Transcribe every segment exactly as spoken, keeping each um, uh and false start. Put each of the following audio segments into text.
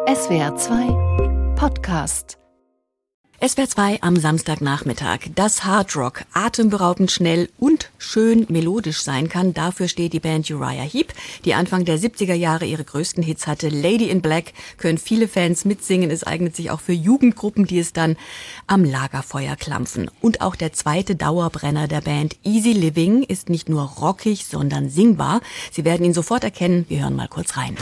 S W R zwei Podcast. S W R zwei am Samstagnachmittag. Dass Hard Rock atemberaubend schnell und schön melodisch sein kann, dafür steht die Band Uriah Heep, die Anfang der siebziger Jahre ihre größten Hits hatte. Lady in Black können viele Fans mitsingen. Es eignet sich auch für Jugendgruppen, die es dann am Lagerfeuer klampfen. Und auch der zweite Dauerbrenner der Band, Easy Living, ist nicht nur rockig, sondern singbar. Sie werden ihn sofort erkennen. Wir hören mal kurz rein.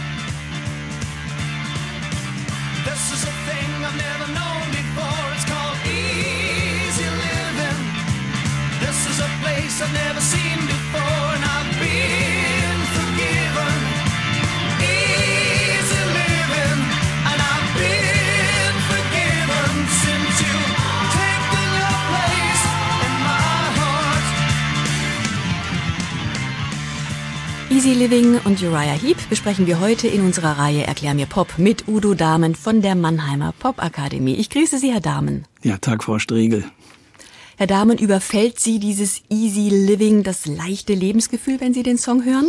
I've never seen before, and I've been forgiven. Easy living, and I've been forgiven since you've taken your place in my heart. Easy Living und Uriah Heep besprechen wir heute in unserer Reihe Erklär mir Pop mit Udo Dahmen von der Mannheimer Popakademie. Ich grüße Sie, Herr Dahmen. Ja, Tag, Frau Striegel. Herr Dahmen, überfällt Sie dieses Easy Living, das leichte Lebensgefühl, wenn Sie den Song hören?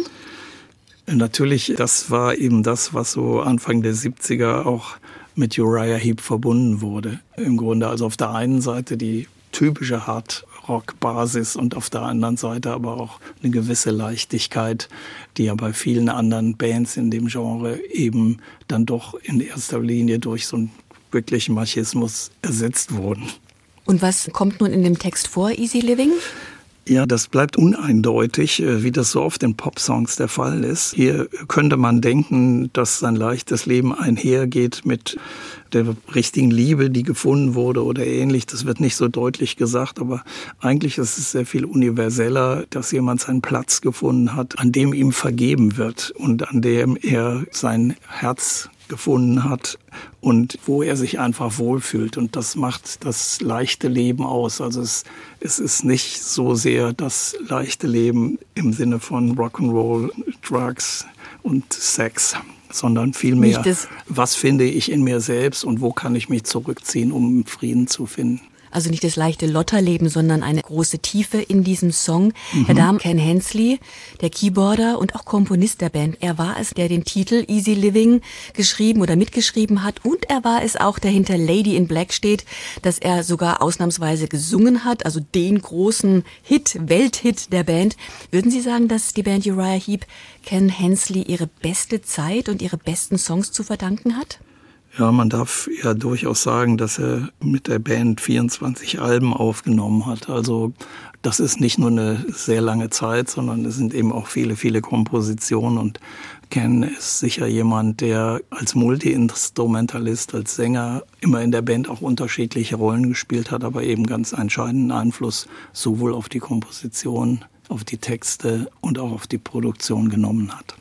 Natürlich, das war eben das, was so Anfang der siebziger auch mit Uriah Heep verbunden wurde. Im Grunde also auf der einen Seite die typische Hard-Rock-Basis und auf der anderen Seite aber auch eine gewisse Leichtigkeit, die ja bei vielen anderen Bands in dem Genre eben dann doch in erster Linie durch so einen wirklichen Machismus ersetzt wurden. Und was kommt nun in dem Text vor, Easy Living? Ja, das bleibt uneindeutig, wie das so oft in Popsongs der Fall ist. Hier könnte man denken, dass sein leichtes Leben einhergeht mit der richtigen Liebe, die gefunden wurde oder ähnlich. Das wird nicht so deutlich gesagt, aber eigentlich ist es sehr viel universeller, dass jemand seinen Platz gefunden hat, an dem ihm vergeben wird und an dem er sein Herz gefunden hat und wo er sich einfach wohlfühlt. Und das macht das leichte Leben aus. Also es, es ist nicht so sehr das leichte Leben im Sinne von Rock'n'Roll, Drugs und Sex, sondern vielmehr, was finde ich in mir selbst und wo kann ich mich zurückziehen, um Frieden zu finden. Also nicht das leichte Lotterleben, sondern eine große Tiefe in diesem Song. Mhm. Herr Dahmen, Ken Hensley, der Keyboarder und auch Komponist der Band, er war es, der den Titel Easy Living geschrieben oder mitgeschrieben hat. Und er war es auch, der hinter Lady in Black steht, dass er sogar ausnahmsweise gesungen hat, also den großen Hit, Welthit der Band. Würden Sie sagen, dass die Band Uriah Heep Ken Hensley ihre beste Zeit und ihre besten Songs zu verdanken hat? Ja, man darf ja durchaus sagen, dass er mit der Band vierundzwanzig Alben aufgenommen hat. Also das ist nicht nur eine sehr lange Zeit, sondern es sind eben auch viele, viele Kompositionen. Und Ken ist sicher jemand, der als Multi-Instrumentalist, als Sänger immer in der Band auch unterschiedliche Rollen gespielt hat, aber eben ganz entscheidenden Einfluss sowohl auf die Komposition, auf die Texte und auch auf die Produktion genommen hat.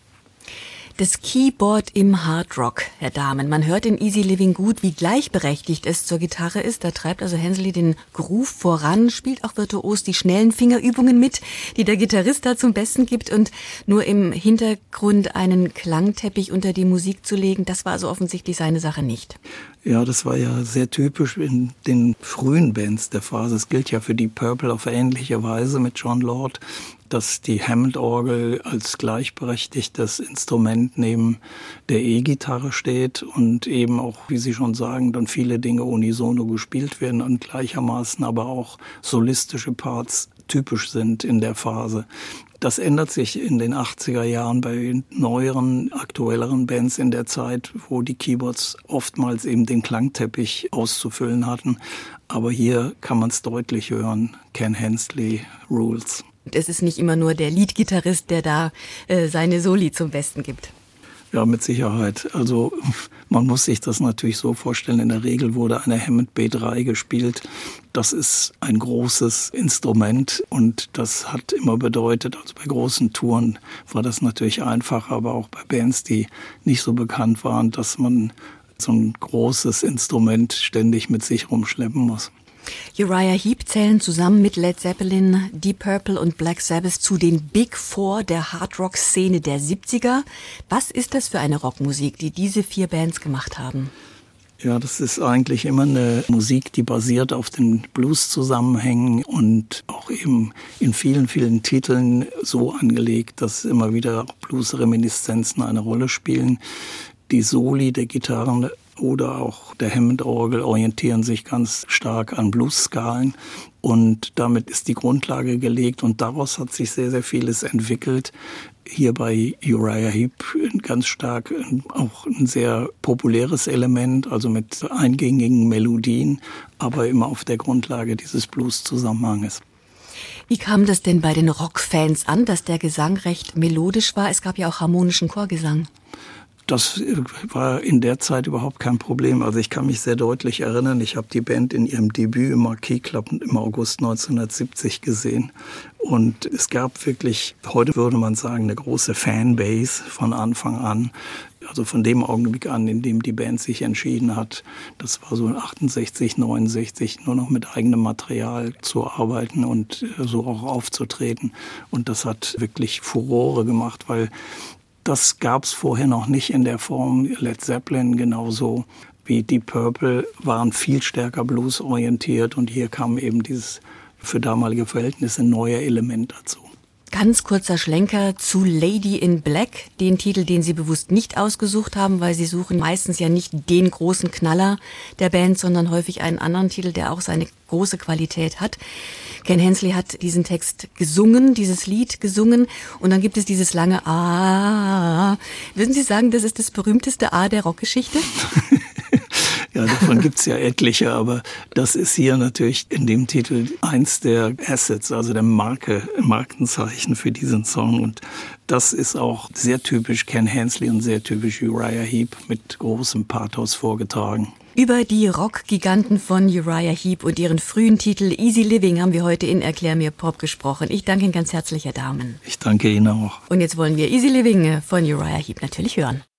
Das Keyboard im Hard Rock, Herr Dahmen. Man hört in Easy Living gut, wie gleichberechtigt es zur Gitarre ist. Da treibt also Hensley den Groove voran, spielt auch virtuos die schnellen Fingerübungen mit, die der Gitarrist da zum Besten gibt. Und nur im Hintergrund einen Klangteppich unter die Musik zu legen, das war also offensichtlich seine Sache nicht. Ja, das war ja sehr typisch in den frühen Bands der Phase. Es gilt ja für die Purple auf ähnliche Weise mit John Lord, dass die Hammond-Orgel als gleichberechtigtes Instrument neben der E-Gitarre steht und eben auch, wie Sie schon sagen, dann viele Dinge unisono gespielt werden und gleichermaßen aber auch solistische Parts typisch sind in der Phase. Das ändert sich in den achtziger Jahren bei neueren, aktuelleren Bands in der Zeit, wo die Keyboards oftmals eben den Klangteppich auszufüllen hatten. Aber hier kann man es deutlich hören, Ken Hensley rules. Es ist nicht immer nur der Leadgitarrist, der da äh, seine Soli zum Besten gibt. Ja, mit Sicherheit. Also man muss sich das natürlich so vorstellen. In der Regel wurde eine Hammond B drei gespielt. Das ist ein großes Instrument und das hat immer bedeutet, also bei großen Touren war das natürlich einfach, aber auch bei Bands, die nicht so bekannt waren, dass man so ein großes Instrument ständig mit sich rumschleppen muss. Uriah Heep zählen zusammen mit Led Zeppelin, Deep Purple und Black Sabbath zu den Big Four der Hard-Rock-Szene der siebziger. Was ist das für eine Rockmusik, die diese vier Bands gemacht haben? Ja, das ist eigentlich immer eine Musik, die basiert auf den Blues-Zusammenhängen und auch eben in vielen, vielen Titeln so angelegt, dass immer wieder Blues-Reminiszenzen eine Rolle spielen. Die Soli der Gitarren oder auch der Hammond-Orgel orientieren sich ganz stark an Blues-Skalen. Und damit ist die Grundlage gelegt und daraus hat sich sehr, sehr vieles entwickelt. Hier bei Uriah Heep ganz stark auch ein sehr populäres Element, also mit eingängigen Melodien, aber immer auf der Grundlage dieses Blues-Zusammenhanges. Wie kam das denn bei den Rockfans an, dass der Gesang recht melodisch war? Es gab ja auch harmonischen Chorgesang. Das war in der Zeit überhaupt kein Problem. Also ich kann mich sehr deutlich erinnern, ich habe die Band in ihrem Debüt im Marquis Club im August neunzehnhundertsiebzig gesehen. Und es gab wirklich, heute würde man sagen, eine große Fanbase von Anfang an. Also von dem Augenblick an, in dem die Band sich entschieden hat, das war so achtundsechzig, neunundsechzig, nur noch mit eigenem Material zu arbeiten und so auch aufzutreten. Und das hat wirklich Furore gemacht, weil das gab es vorher noch nicht in der Form. Led Zeppelin genauso wie Deep Purple waren viel stärker bluesorientiert und hier kam eben dieses für damalige Verhältnisse neue Element dazu. Ganz kurzer Schlenker zu Lady in Black, den Titel, den Sie bewusst nicht ausgesucht haben, weil Sie suchen meistens ja nicht den großen Knaller der Band, sondern häufig einen anderen Titel, der auch seine große Qualität hat. Ken Hensley hat diesen Text gesungen, dieses Lied gesungen und dann gibt es dieses lange A. Würden Sie sagen, das ist das berühmteste A der Rockgeschichte? Ja, davon gibt's ja etliche, aber das ist hier natürlich in dem Titel eins der Assets, also der Marke, Markenzeichen für diesen Song. Und das ist auch sehr typisch Ken Hensley und sehr typisch Uriah Heep mit großem Pathos vorgetragen. Über die Rockgiganten von Uriah Heep und ihren frühen Titel Easy Living haben wir heute in Erklär mir Pop gesprochen. Ich danke Ihnen ganz herzlich, Herr Dahmen. Ich danke Ihnen auch. Und jetzt wollen wir Easy Living von Uriah Heep natürlich hören.